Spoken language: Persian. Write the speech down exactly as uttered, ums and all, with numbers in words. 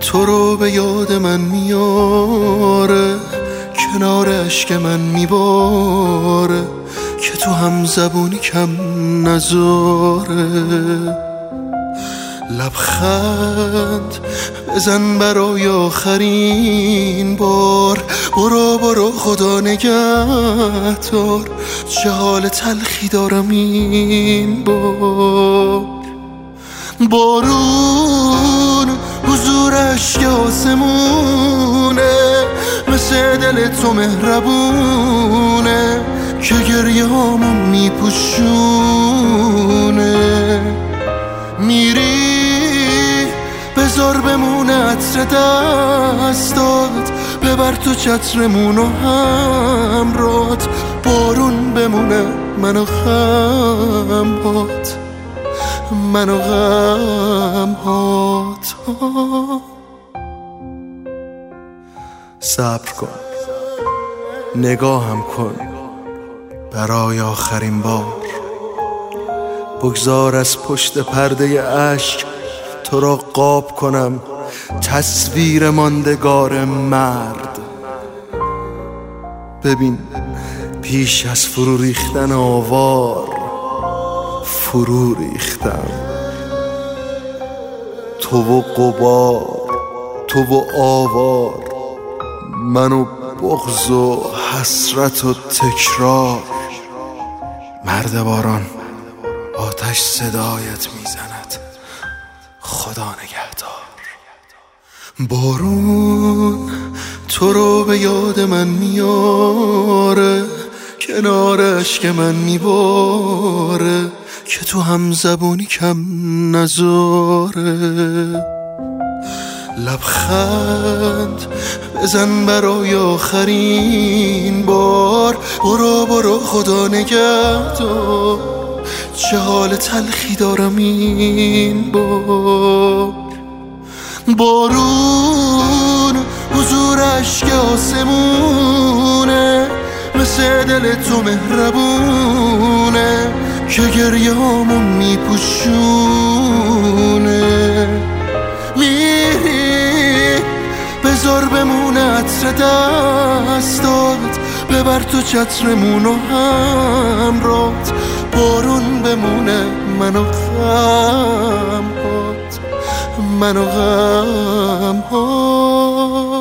تو رو به یاد من میاره، کنار اشک من میباره که تو هم زبونی کم نذاره. لبخند بزن برای آخرین بار، برو برو خدا نگهدار، چه حال تلخی دارم این بار. بارون حضورش که آسمونه، مثل دل تو مهربونه که گریه هامو میپوشونه. میری بذار بمونه عطر دستات، ببر تو چترمون و همرات، بارون بمونه منو غمهات، منو غمهات. صبر کن، نگاهم کن برای آخرین بار، بگذار از پشت پرده اشک تو را قاب کنم تصویر ماندگار مرد. ببین پیش از فرو ریختن آوار فرو ریختم، تو و غبار، تو و آوار، من و بغض و حسرت و تکرار. مرد باران آتش صدایت میزند، خدا نگهدار. بارون تو رو به یاد من میاره، کنار اشک من میباره که تو هم زبونی کم نذاره. لبخند بزن برای آخرین بار، برو برو خدا نگهدار، چه حال تلخی دارم این بار. بارون حضورش که آسمونه، مثل دل تو مهربونه که گریه هامو میپوشونه. میری بذار بمونه عطر دستات، ببر تو چترمون و همرات، بارون بمونه منو غمهات، منو غمهات.